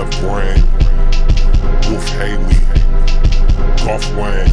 Left Brain, Wolf Haley, Golf Wang,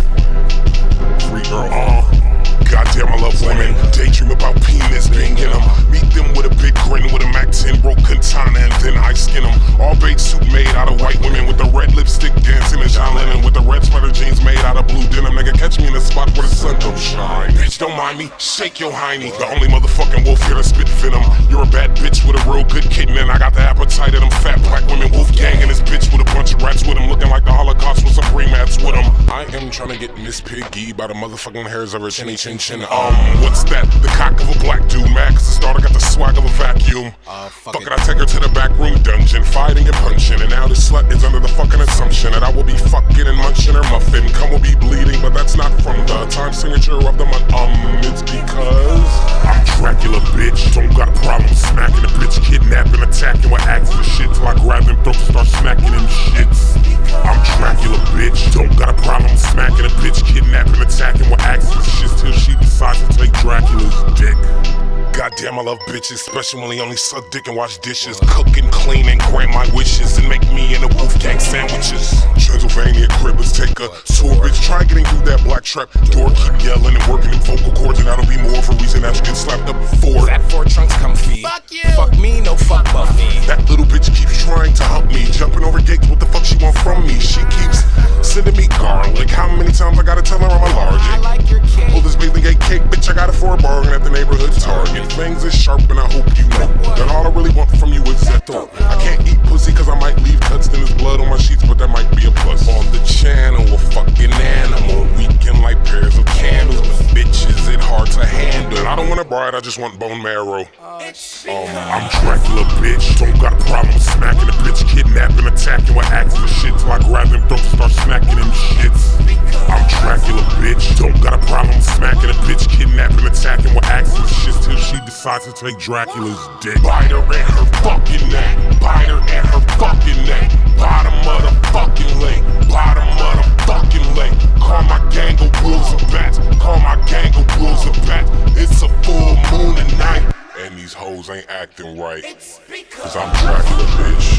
Free Girl. Goddamn, I love women. Daydream about penis being in them. Meet them with a big grin, with a Mac 10 broke katana, and then I skin them. All beige suit made out of white women, with the red lipstick dancing in John Lennon, with the red sweater jeans made out of blue denim. Nigga, catch me in the spot where the sun don't shine. Bitch, don't mind me, shake your hiney. The only motherfucking wolf here to spit venom. You're a bad bitch with a real good kitten, and I got the appetite of them fat black women. Wolf gang in this bitch with a bunch of rats with them, looking like the Holocaust with some Supreme hats with them. I am trying to get Miss Piggy by the motherfucking hairs of her chinny chin chin. What's that? The cock of a black dude, mad cause the starter got the swag of a vacuum. Fuck it, I take her to the back room dungeon, fighting and punching, and now this slut is under the fucking assumption that I will be fucking and munching her muffin. Cum will be bleeding, but that's not from the time signature of the month. It's because I'm Dracula, bitch. Don't got a problem smacking a bitch, kidnapping, attacking with axe for shit till I grab them throats and start smacking them shits. I'm Dracula, bitch. Don't got a problem smacking a bitch, kidnapping, attacking with axe for shit till she decides to take Dracula's dick. Goddamn, I love bitches, especially when they only suck dick and wash dishes. Cook and clean and grant my wishes, and make me and the Wolfgang sandwiches. Transylvania crib, let's take a tour, bitch. Try getting through that black trap door. Keep yelling and working them vocal cords, and that'll be more of a reason that you get slapped up before. That four trunks comfy. Fuck you. Fuck me, no fuck Buffy. That little bitch keeps trying to help me, jumping over gates, what the fuck she want from me? She keeps sending me garlic. How many times I gotta tell her I'm allergic? I like your cake. Oh, this bathing gate cake, bitch, I got it for a bargain at the neighborhood Target. Things is sharp and I hope you know that all I really want from you is that throat. I can't eat pussy cause I might leave cuts, then there's blood on my sheets, but that might be a plus. On the channel, a fucking animal, weaken like pairs of candles, but bitch, is it hard to handle? I don't want a bride, I just want bone marrow. I'm Dracula, bitch. Don't got a problem smacking a bitch, kidnapping, attacking with axe for shit till I grab them throats and start smacking them shits. I'm Dracula, bitch. Don't got a problem smacking a bitch, kidnapping, attacking with axe for shit till she decides to take Dracula's dick. Bite her in her fucking neck. Bite her in her fucking neck. Bottom of the fucking leg. Bottom of the fucking leg. Call my gang of wolves of bats. Call my gang of wolves of bats. It's a full moon tonight, and these hoes ain't acting right. Cause I'm Dracula, bitch.